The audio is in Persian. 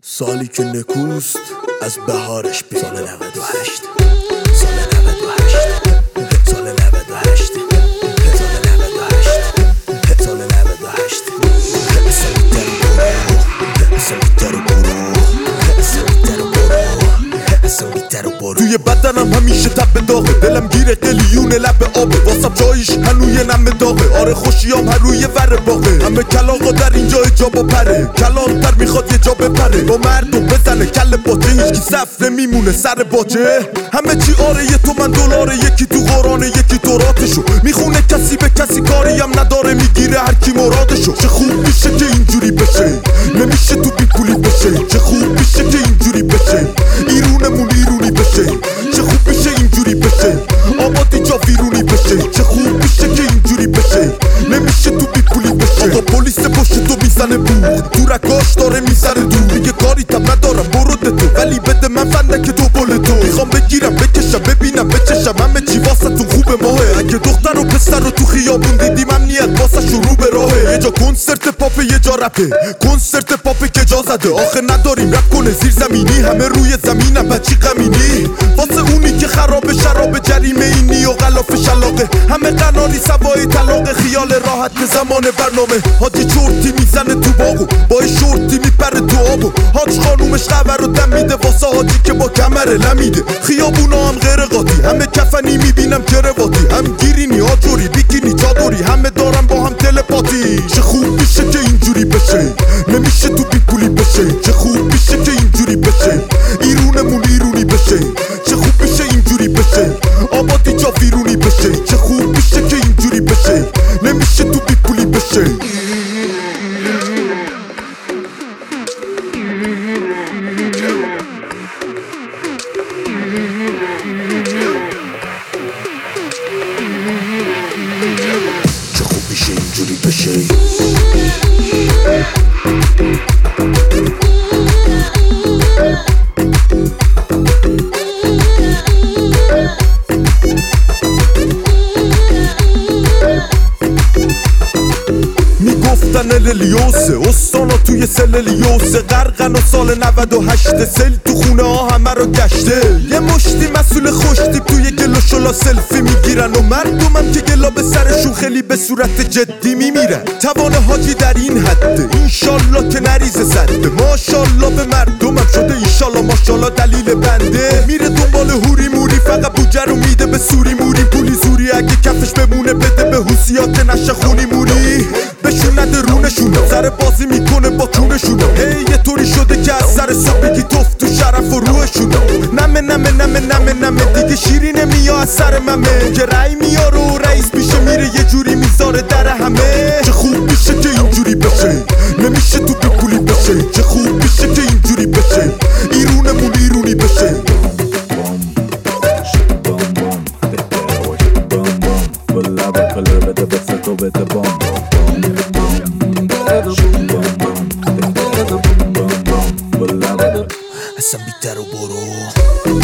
سالی که نکوست از بهارش بید. سال 98 سال 98 سال 98 سال 98 سال 98 توی بدنم همیشه تب داغه، دلم گیره قلیونه لب آبه، واسم جایش هنوی نم داغه. آره خوشیام هر روی ور باغه، همه کلاغا در اینجا جا با پره، کلانتر میخواد یه جا بپره، با مردم بزنه کل باجه، هیچکی صف نمیمونه سر باجه. همه چی آره یه تومن دلاره، یکی تو قرآنه یکی توراتشو میخونه، کسی به کسی کاری هم نداره، میگیره هر کی مرادشو. چه خوب میشه که اینجوری بشه، نمیشه تو بی پولی بشه. چه خوب میشه که اینجوری بشه، ایرونمون ایرونی بشه. چه خوب میشه اینجوری بشه، آبادی جا ویرونی بشه. چه خوب میشه که اینجوری بشه، نمیشه تو بی پولی بشه. آقا پلیس پشت تو میزنه بوق، تو رکاش داره میزنه دور، میگه کاری تم ندارم برو ده تو، ولی بده من فندک تو بل تو. میخوام بگیرم بکشم ببینم بچشم، همه چی واسه تون خوبه ماهه. اگه دختر و پسر رو تو خیابون دیدیم امنیت واسه شروع به راهه. یه جا کنسرت پاپ یه جا رپه، کنسرت پاپ که جا زده، آخه نداریم رپ کنه زیر زمینی، همه روی زمینم بچی غمینی. واسه اونی که خراب شراب جریمه اینی و غلاف شلاقه، همه قناری سوای طلاق، خیال راحت زمان برنامه. حاجی چورتی میزنه تو باغو، با شورتی میپره تو آبو، حاج خانومش خبر رو دم میده واسه حاجی که با کمر لمیده. خیابونا هم غیر قاطی، همه کفنی میبینم کرواتی، هم گیرینی آجوری بیکینی چادری، همه دارن با هم تلپاتی. چه خوب میشه که اینجوری بشه، نمیشه تو بی پولی بشه. چه خوب میشه که اینجوری بشه، ایرونمون ایرونی بشه. چه خوب میشه اینجوری بشه، آبادی جا ویرونی بشه. چه خوب میشه که اینجوری بشه، نمیشه تو بی پولی بشه. چه خوب میشه اینجوری بشه. میگفتن اللیوسه استانا توی سللیوسه، غرقن و سال 98 سل تو خونه ها همه رو گشته. یه مشتی مسئول خوشتیب توی گل و شلا سلفی میگیرن، و مردمم که گلا به سرشون خیلی به صورت جدی میمیرن. توان حاجی در این حده، اینشالله که نریزه زده، ماشالله به مردمم شده اینشالله ماشالله دلیل بنده. میره دنبال هوری موری، فقط بوجه رو میده به سوری موری، پولی زوری اگه کفش بمونه بده به حوسیا که نشه خونی موری. بهشون نده رونشونه، سر بازی میکنه با کونشونه. یه طوری شده که از سر صبح بگی توف تو شرف و روحشونه. نمه نمه نمه نمه نمه دیگه شیری نمیاد از سر ممه، که رای میاره و رئیس میشه، میره یه جوری میذاره در همه. چه خوب میشه که اینجوری بشه، نمیشه تو بی پولی بشه. چه خوب میشه که اینجوری بشه، ایرونمون ایرونی بشه. اصلا بیتر و برو